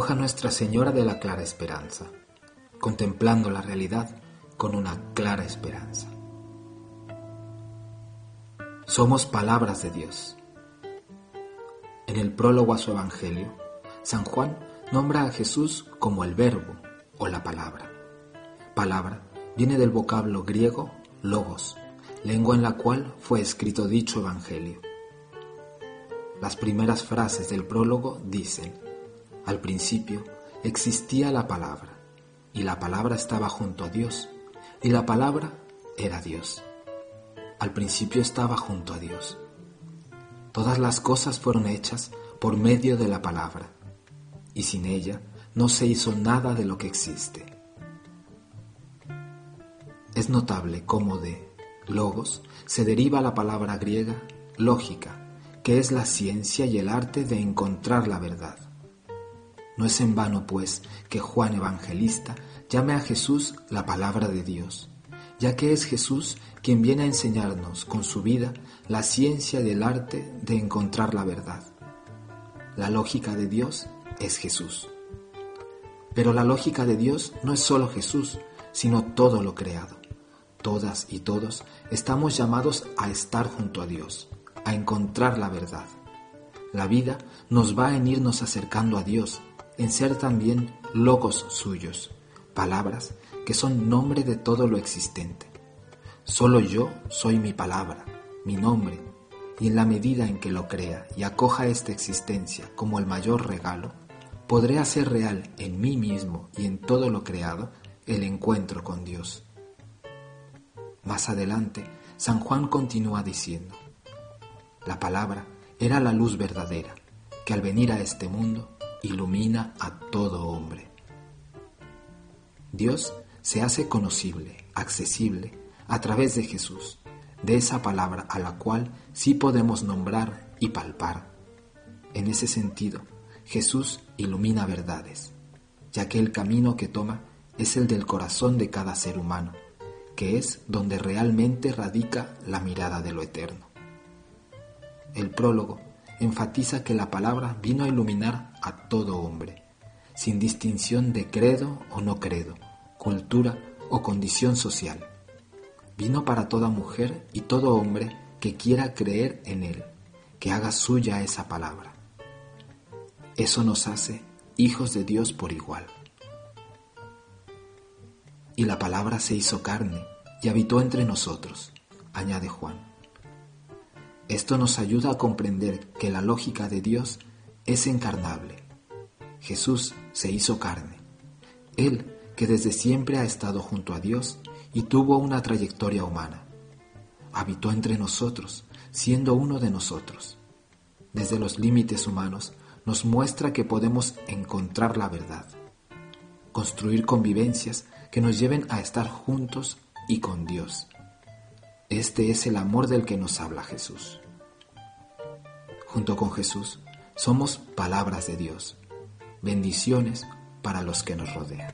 Hoja Nuestra Señora de la Clara Esperanza, contemplando la realidad con una clara esperanza. Somos palabras de Dios. En el prólogo a su Evangelio, San Juan nombra a Jesús como el Verbo o la Palabra. Palabra viene del vocablo griego logos, lengua en la cual fue escrito dicho Evangelio. Las primeras frases del prólogo dicen: al principio existía la Palabra, y la Palabra estaba junto a Dios, y la Palabra era Dios. Al principio estaba junto a Dios. Todas las cosas fueron hechas por medio de la Palabra, y sin ella no se hizo nada de lo que existe. Es notable cómo de logos se deriva la palabra griega lógica, que es la ciencia y el arte de encontrar la verdad. No es en vano, pues, que Juan Evangelista llame a Jesús la palabra de Dios, ya que es Jesús quien viene a enseñarnos con su vida la ciencia y el arte de encontrar la verdad. La lógica de Dios es Jesús. Pero la lógica de Dios no es solo Jesús, sino todo lo creado. Todas y todos estamos llamados a estar junto a Dios, a encontrar la verdad. La vida nos va en irnos acercando a Dios, en ser también logos suyos, palabras que son nombre de todo lo existente. Solo yo soy mi palabra, mi nombre, y en la medida en que lo crea y acoja esta existencia como el mayor regalo, podré hacer real en mí mismo y en todo lo creado el encuentro con Dios. Más adelante, San Juan continúa diciendo: la palabra era la luz verdadera, que al venir a este mundo ilumina a todo hombre. Dios se hace conocible, accesible, a través de Jesús, de esa palabra a la cual sí podemos nombrar y palpar. En ese sentido, Jesús ilumina verdades, ya que el camino que toma es el del corazón de cada ser humano, que es donde realmente radica la mirada de lo eterno. El prólogo enfatiza que la palabra vino a iluminar a todo hombre, sin distinción de credo o no credo, cultura o condición social. Vino para toda mujer y todo hombre que quiera creer en él, que haga suya esa palabra. Eso nos hace hijos de Dios por igual. Y la palabra se hizo carne y habitó entre nosotros, añade Juan. Esto nos ayuda a comprender que la lógica de Dios es encarnable. Jesús se hizo carne. Él, que desde siempre ha estado junto a Dios y tuvo una trayectoria humana, habitó entre nosotros, siendo uno de nosotros. Desde los límites humanos nos muestra que podemos encontrar la verdad, construir convivencias que nos lleven a estar juntos y con Dios. Este es el amor del que nos habla Jesús. Junto con Jesús somos palabras de Dios, bendiciones para los que nos rodean.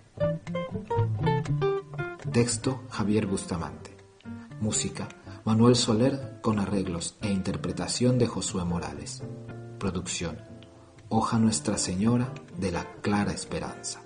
Texto: Javier Bustamante. Música: Manuel Soler, con arreglos e interpretación de Josué Morales. Producción: Hoja Nuestra Señora de la Clara Esperanza.